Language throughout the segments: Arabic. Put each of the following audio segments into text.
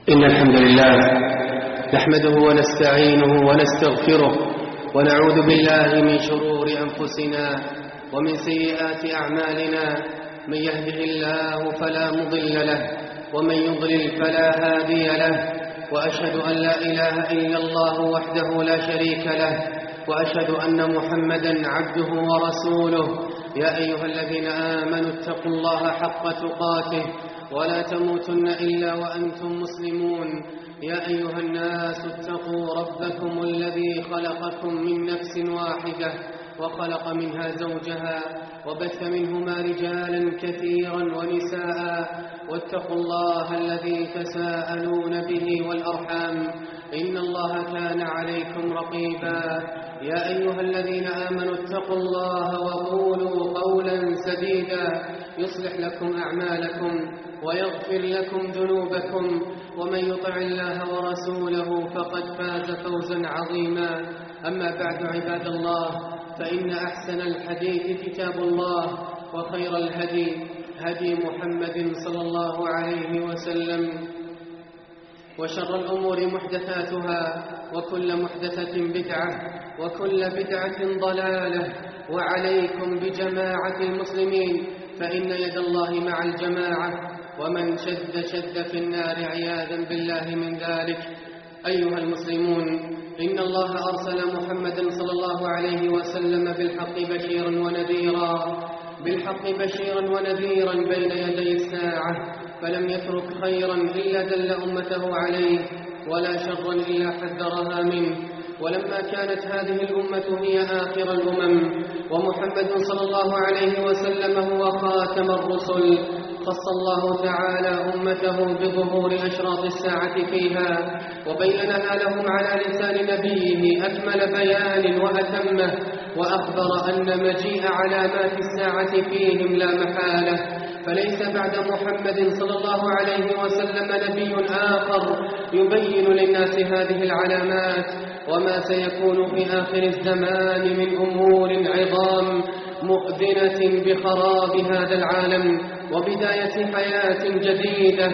إن الحمد لله نحمده ونستعينه ونستغفره ونعوذ بالله من شرور أنفسنا ومن سيئات أعمالنا. من يهده الله فلا مضل له ومن يضلل فلا هادي له، وأشهد أن لا إله إلا الله وحده لا شريك له، وأشهد أن محمدا عبده ورسوله. يا أيها الذين آمنوا اتقوا الله حق تقاته ولا تموتن إلا وأنتم مسلمون. يا أيها الناس اتقوا ربكم الذي خلقكم من نفس واحدة وخلق منها زوجها وبث منهما رجالا كثيرا ونساء، واتقوا الله الذي تساءلون به والأرحام إن الله كان عليكم رقيبا. يا أيها الذين آمنوا اتقوا الله وقولوا قولا سديدا يصلح لكم أعمالكم ويغفر لكم ذنوبكم، ومن يطع الله ورسوله فقد فاز فوزا عظيما. أما بعد عباد الله، فإن أحسن الحديث كتاب الله، وخير الهدي هدي محمد صلى الله عليه وسلم، وشر الأمور محدثاتها، وكل محدثة بدعة، وكل بدعة ضلالة. وعليكم بجماعة المسلمين، فإن يد الله مع الجماعة، ومن شد في النار عياذا بالله من ذلك. أيها المسلمون، إن الله أرسل محمدا صلى الله عليه وسلم بالحق بشيرا ونذيرا بين يدي الساعة، فلم يترك خيرا إلا دل أمته عليه، ولا شرا إلا حذرها منه. ولما كانت هذه الأمة هي آخر الأمم، ومحمد صلى الله عليه وسلم هو خاتم الرسل، خص الله تعالى أمته بظهور أشراط الساعة فيها، وبينها لهم على لسان نبيه أكمل بيان وأتمه، وأخبر أن مجيء علامات الساعة فيهم لا محالة. فليس بعد محمد صلى الله عليه وسلم نبي آخر يبين للناس هذه العلامات، وما سيكون في آخر الزمان من أمور عظام مؤذنة بخراب هذا العالم وبداية حياة جديدة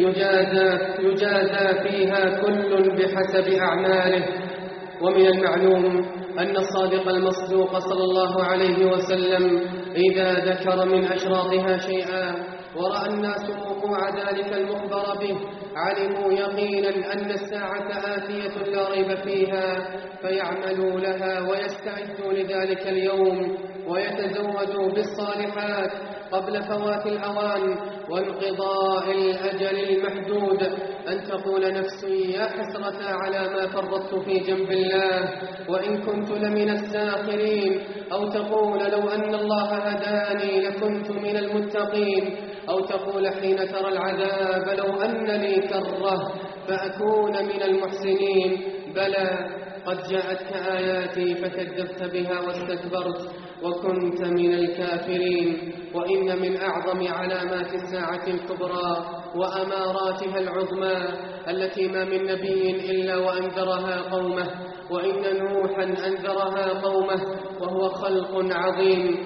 يجازى فيها كل بحسب أعماله. ومن المعلوم أن الصادق المصدوق صلى الله عليه وسلم إذا ذكر من أشراطها شيئا ورأى الناس وقوع ذلك المخبر به، علموا يقينا أن الساعة آتية لا ريب فيها، فيعملوا لها ويستعدوا لذلك اليوم، ويتزودوا بالصالحات قبل فوات الأوان وانقضاء الأجل المحدود. أن تقول نفسي يا حسرة على ما فرطت في جنب الله وإن كنت لمن الساخرين، أو تقول لو أن الله هداني لكنت من المتقين، أو تقول حين ترى العذاب لو أن لي كرة فأكون من المحسنين. بلى، قد جاءتك آياتي فكذبت بها واستكبرت وكنت من الكافرين. وإن من أعظم علامات الساعة الكبرى وأماراتها العظمى التي ما من نبي إلا وأنذرها قومه، وإن نوحا أنذرها قومه، وهو خلق عظيم.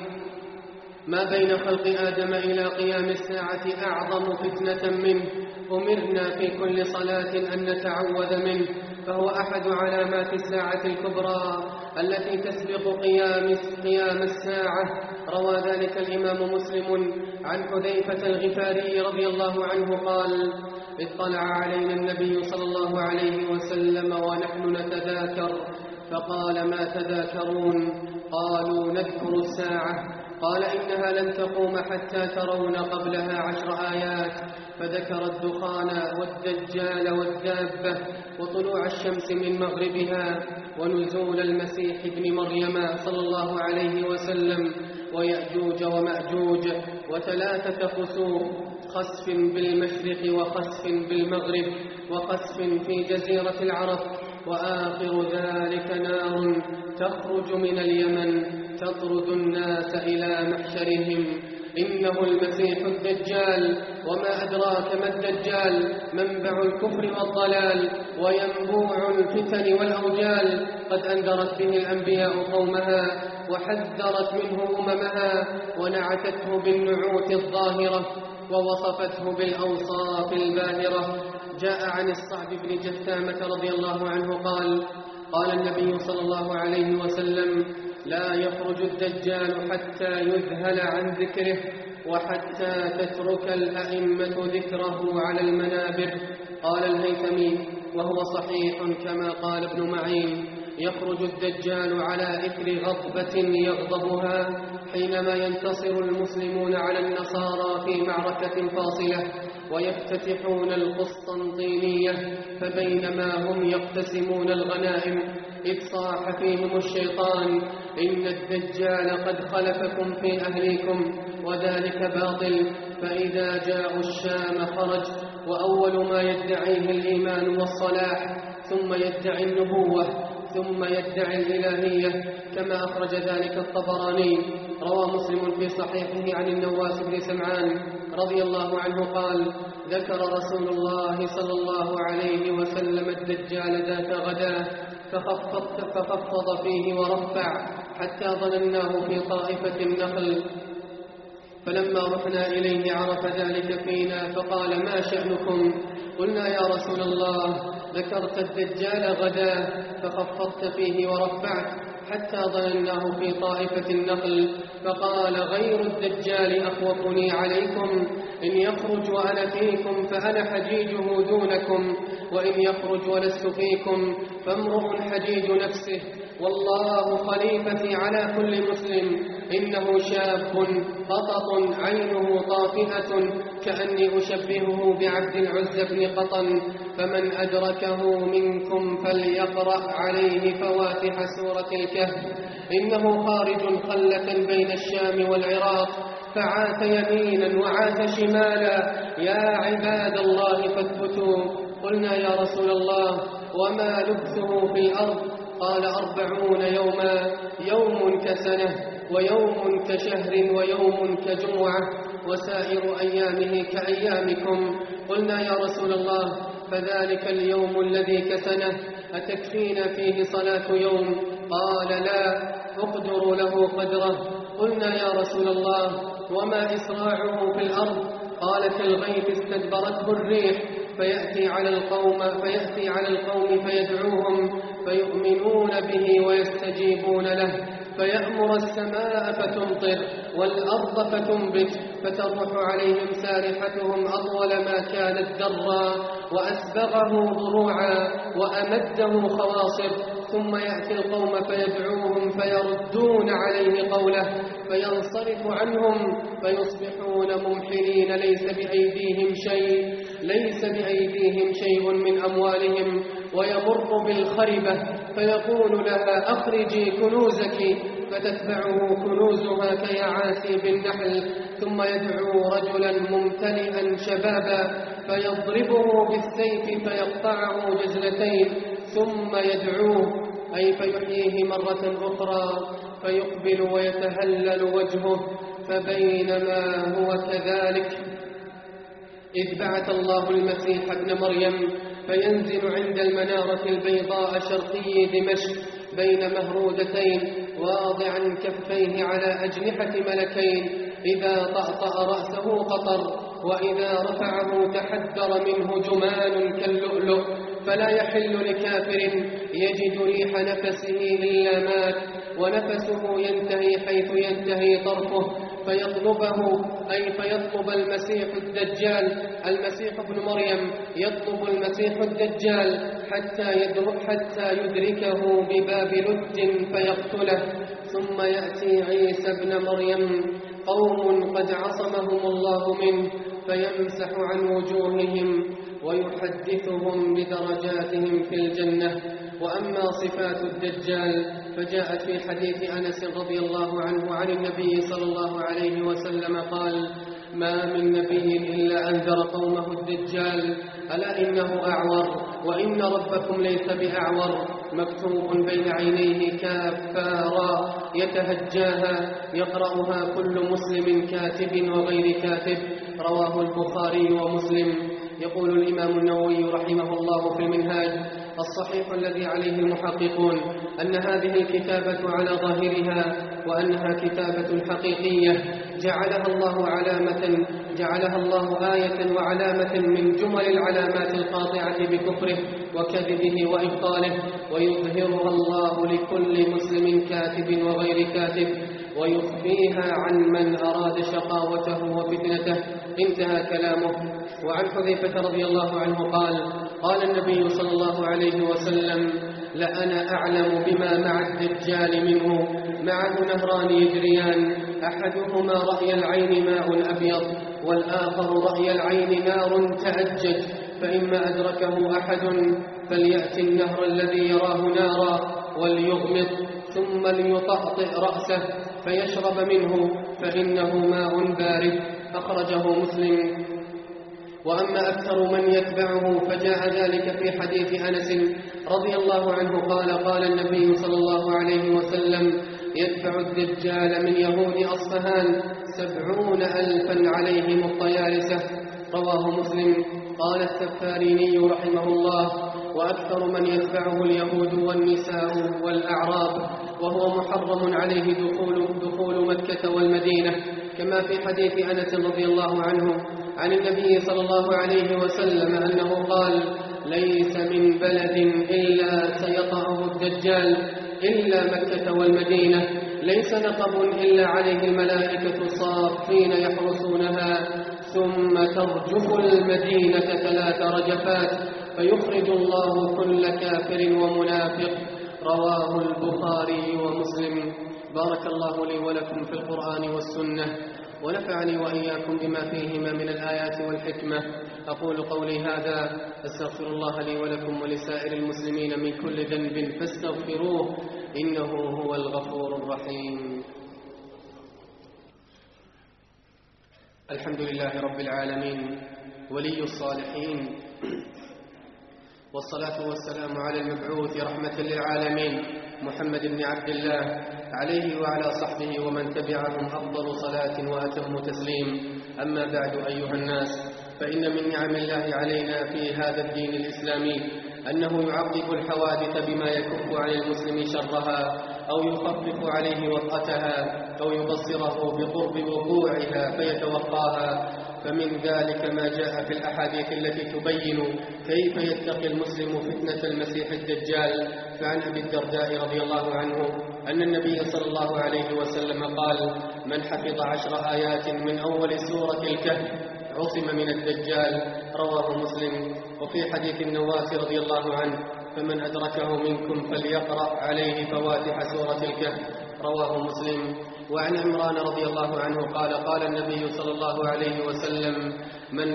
ما بين خلق آدم إلى قيام الساعة أعظم فتنة منه، أمرنا في كل صلاة أن نتعوذ منه، فهو أحد علامات الساعة الكبرى التي تسبق قيام الساعة. روى ذلك الإمام مسلم عن حذيفة الغفاري رضي الله عنه قال: اطلع علينا النبي صلى الله عليه وسلم ونحن نتذاكر، فقال: ما تذاكرون؟ قالوا: نذكر الساعة. قال: إنها لن تقوم حتى ترون قبلها 10 آيات، فذكر الدخان والدجال والدابة وطلوع الشمس من مغربها ونزول المسيح ابن مريم صلى الله عليه وسلم ويأجوج ومأجوج و3 خسوف، خسف بالمشرق وخسف بالمغرب وخسف في جزيرة العرب، وآخر ذلك نار تخرج من اليمن تطرد الناس إلى محشرهم. إنه المسيح الدجال، وما أدراك ما الدجال؟ منبع الكفر والضلال وينبوع الفتن والأوجال. قد أنذرت به الأنبياء قومها وحذرت منه أممها، ونعتته بالنعوت الظاهرة ووصفته بالأوصاف الباهرة. جاء عن الصعب بن جثامة رضي الله عنه قال: قال النبي صلى الله عليه وسلم: لا يخرج الدجال حتى يذهل عن ذكره، وحتى تترك الأئمة ذكره على المنابر. قال الهيثمي: وهو صحيح كما قال ابن معين: يخرج الدجال على إثر غضبة يغضبها حينما ينتصر المسلمون على النصارى في معركة فاصلة ويفتتحون القسطنطينية، فبينما هم يقتسمون الغنائم إذ صاح فيهم الشيطان: إن الدجال قد خلفكم في أهليكم، وذلك باطل. فإذا جاءوا الشام خرج، وأول ما يدعيه الإيمان والصلاح، ثم يدعي النبوة، ثم يدعي الإلهية، كما أخرج ذلك الطبراني. روى مسلم في صحيحه عن النواس بن سمعان رضي الله عنه قال: ذكر رسول الله صلى الله عليه وسلم الدجال ذات غداه، فخفض فيه ورفع حتى ظنناه في طائفة النخل، فلما رحنا إليه عرف ذلك فينا فقال: ما شأنكم؟ قلنا: يا رسول الله، ذكرت الدجال غداه فخفضت فيه ورفعت حتى ظنناه في طائفة النخل. فقال: غير الدجال أخوفني عليكم، إن يخرج وأنا فيكم فأنا حجيجه دونكم، وإن يخرج ولست فيكم فامرؤ حجيج نفسه، والله خليفتي على كل مسلم. إنه شاب قطط عينه طافئة، كأني أشبهه بعبد العزى بن قطن، فمن أدركه منكم فليقرأ عليه فواتح سورة الكهف. إنه خارج خلة بين الشام والعراق، فعاث يمينا وعاث شمالا، يا عباد الله فاثبتوا. قلنا: يا رسول الله، وما لبثه في الأرض؟ قال: 40 يوما، يوم كسنة، ويوم كشهر، ويوم كجمعة، وسائر أيامه كأيامكم. قلنا: يا رسول الله، فذلك اليوم الذي كسنه أتكفينا فيه صلاة يوم؟ قال: لا، اقدروا له قدره. قلنا: يا رسول الله، وما إسراعه في الأرض؟ قال: كالغيث استدبرته الريح، فيأتي على القوم فيدعوهم فيؤمنون به ويستجيبون له، فيأمر السماء فتمطر والأرض فتنبت، فتروح عليهم سارحتهم أطول ما كانت درا، وأسبغه ضروعا، وأمده خواصر. ثم يأتي القوم فيدعوهم فيردون عليه قوله، فينصرف عنهم فيصبحون ممحلين، ليس بأيديهم شيء من أموالهم. ويمر بالخربة فيقول لها: أخرجي كنوزك، فتتبعه كنوزها كيعاسي بالنحل. ثم يدعو رجلا ممتلئا شبابا فيضربه بالسيف فيقطعه جزلتين، ثم يدعوه أي فيحييه مرة أخرى، فيقبل ويتهلل وجهه. فبينما هو كذلك إذ بعث الله المسيح ابن مريم فينزل عند المنارة البيضاء شرقي دمشق بين مهرودتين، واضعا كفيه على أجنحة ملكين، إذا طأطأ رأسه قطر، وإذا رفعه تحدر منه جمان كاللؤلؤ. فلا يحل لكافر يجد ريح نفسه إلا مات، ونفسه ينتهي حيث ينتهي طرفه، فيطلبه أي فيطلب المسيح الدجال. المسيح ابن مريم يطلب المسيح الدجال حتى يدركه بباب لد فيقتله. ثم يأتي عيسى ابن مريم، قوم قد عصمهم الله منه، فيمسح عن وجوههم ويحدثهم بدرجاتهم في الجنة. وأما صفات الدجال فجاءت في حديث أنس رضي الله عنه عن النبي صلى الله عليه وسلم قال: ما من نبي إلا أنذر قومه الدجال، ألا إنه أعور، وإن ربكم ليس بأعور، مكتوب بين عينيه كافارا يتهجاها، يقرأها كل مسلم كاتب وغير كاتب. رواه البخاري ومسلم. يقول الإمام النووي رحمه الله في المنهاج: الصحيح الذي عليه المحققون أن هذه الكتابة على ظاهرها وأنها كتابة حقيقية جعلها الله علامة جعلها الله آية وعلامة من جمل العلامات القاطعة بكفره وكذبه وإبطاله، ويظهرها الله لكل مسلم كاتب وغير كاتب، ويخفيها عن من أراد شقاوته وفتنته. انتهى كلامه. وعن حذيفة رضي الله عنه قال: قال النبي صلى الله عليه وسلم: لأنا أعلم بما مع الدجال منه، معه نهران يجريان، أحدهما رأي العين ماء أبيض، والآخر رأي العين نار تأجج، فإما أدركه أحد فليأتي النهر الذي يراه نارا وليغمض، ثم ليطأطئ رأسه فيشرب منه، فإنه ماء بارد. أخرجه مسلم. وأما أكثر من يتبعه فجاء ذلك في حديث أنس رضي الله عنه قال: قال النبي صلى الله عليه وسلم: يدفع الدجال من يهود أصفهان 70,000 عليهم الطيالسة. رواه مسلم. قال السفاريني رحمه الله: وأكثر من يتبعه اليهود والنساء والأعراب، وهو محرم عليه دخول مكة والمدينة، كما في حديث أنس رضي الله عنه عن النبي صلى الله عليه وسلم أنه قال: ليس من بلد إلا سيطأه الدجال إلا مكة والمدينة، ليس نقب إلا عليه الملائكة صافين يحرسونها، ثم ترجف المدينة 3 رجفات فيخرج الله كل كافر ومنافق. رواه البخاري ومسلم. بارك الله لي ولكم في القرآن والسنة، ونفعني وإياكم بما فيهما من الآيات والحكمة. أقول قولي هذا، أستغفر الله لي ولكم ولسائر المسلمين من كل ذنب فاستغفروه، إنه هو الغفور الرحيم. الحمد لله رب العالمين، ولي الصالحين، والصلاة والسلام على المبعوث رحمة للعالمين محمد بن عبد الله، عليه وعلى صحبه ومن تبعهم أفضل صلاة وأتم تسليم. أما بعد، أيها الناس، فإن من نعم الله علينا في هذا الدين الإسلامي أنه يعقب الحوادث بما يكف عن المسلم شرها، أو يخفف عليه وطأتها، أو يبصره بقرب وقوعها فيتوقاها. فمن ذلك ما جاء في الأحاديث التي تبين كيف يتقي المسلم فتنة المسيح الدجال. فعن أبي الدرداء رضي الله عنه أن النبي صلى الله عليه وسلم قال: من حفظ 10 آيات من أول سورة الكهف عصم من الدجال. رواه مسلم. وفي حديث النواس رضي الله عنه: فمن أدركه منكم فليقرأ عليه فواتح سورة الكهف. رواه مسلم. وعن عمران رضي الله عنه قال: قال النبي صلى الله عليه وسلم: من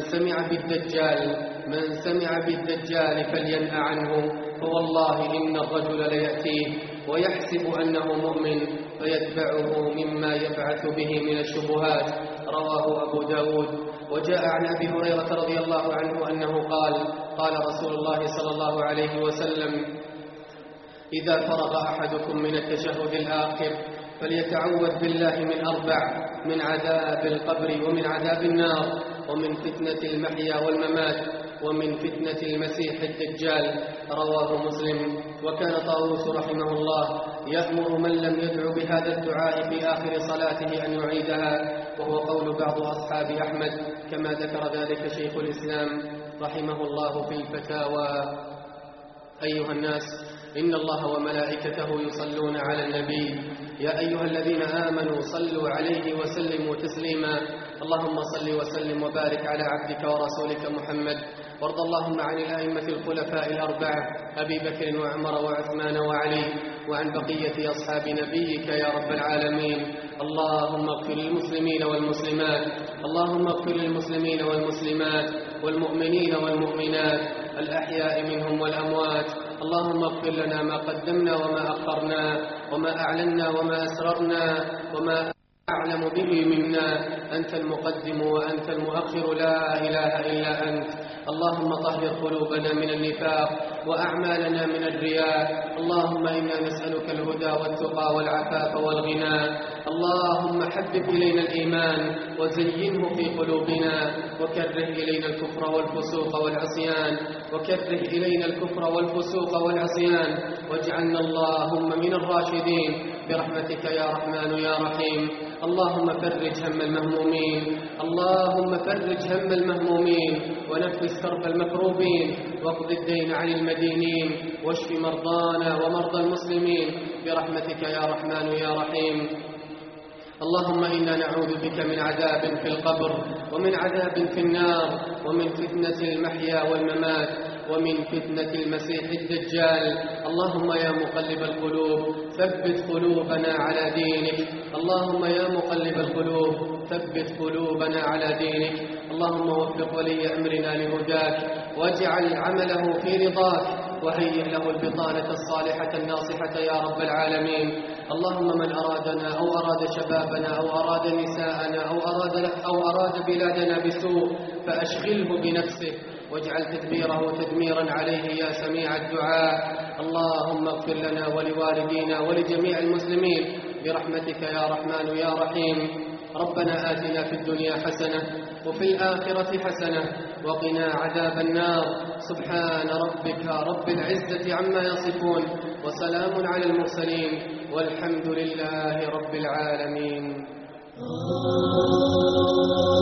سمع بالدجال فلينأ عنه، فوالله إن الرجل ليأتيه ويحسب أنه مؤمن فيتبعه مما يبعث به من الشبهات. رواه أبو داود. وجاء عن أبي هريرة رضي الله عنه أنه قال: قال رسول الله صلى الله عليه وسلم: إذا فرغ أحدكم من التشهد الآخر فليتعوذ بالله من 4: من عذاب القبر، ومن عذاب النار، ومن فتنة المحيا والممات، ومن فتنة المسيح الدجال. رواه مسلم. وكان طاووس رحمه الله يأمر من لم يدع بهذا الدعاء في آخر صلاته أن يعيدها، وهو قول بعض أصحاب أحمد، كما ذكر ذلك شيخ الإسلام رحمه الله في الفتاوى. أيها الناس، إن الله وملائكته يصلون على النبي، يا أيها الذين آمنوا صلوا عليه وسلموا تسليما. اللهم صل وسلم وبارك على عبدك ورسولك محمد. وارض اللهم عن الأئمة الخلفاء الأربعة أبي بكر وعمر وعثمان وعلي، وعن بقية أصحاب نبيك يا رب العالمين. اللهم اغفر للمسلمين والمسلمات، اللهم اغفر للمسلمين والمسلمات والمؤمنين والمؤمنات الأحياء منهم والأموات. اللهم اغفر لنا ما قدمنا وما أخرنا، وما أعلنا وما أسررنا، وما أعلم به منا. أنت المقدم وأنت المؤخر، لا إله إلا أنت. اللهم طهر قلوبنا من النفاق وأعمالنا من الرياء. اللهم إنا نسألك الهدى والتقى والعفاف والغنى. اللهم حبب إلينا الإيمان وزينه في قلوبنا، وكره إلينا الكفر والفسوق والعصيان، وكره إلينا الكفر والفسوق والعصيان، واجعلنا اللهم من الراشدين برحمتك يا رحمن يا رحيم. اللهم فرج هم المهمومين، اللهم فرج هم المهمومين ونفس كرب المكروبين، واقض الدين عن المدينين، واشف مرضانا ومرضى المسلمين برحمتك يا رحمن يا رحيم. اللهم إنا نعوذ بك من عذاب في القبر، ومن عذاب في النار، ومن فتنة المحيا والممات، ومن فتنة المسيح الدجال. اللهم يا مقلب القلوب ثبت قلوبنا على دينك، اللهم يا مقلب القلوب ثبت قلوبنا على دينك. اللهم وفق ولي أمرنا لهداك، واجعل عمله في رضاك، وهيئ له البطانة الصالحة الناصحة يا رب العالمين. اللهم من أرادنا أو أراد شبابنا أو أراد نساءنا أو أراد بلادنا بسوء فأشغله بنفسه، واجعل تدبيره تدميرا عليه يا سميع الدعاء. اللهم اغفر لنا ولوالدينا ولجميع المسلمين برحمتك يا رحمن يا رحيم. ربنا آتنا في الدنيا حسنة وفي الآخرة حسنة وقنا عذاب النار. سبحان ربك رب العزة عما يصفون، وسلام على المرسلين، والحمد لله رب العالمين.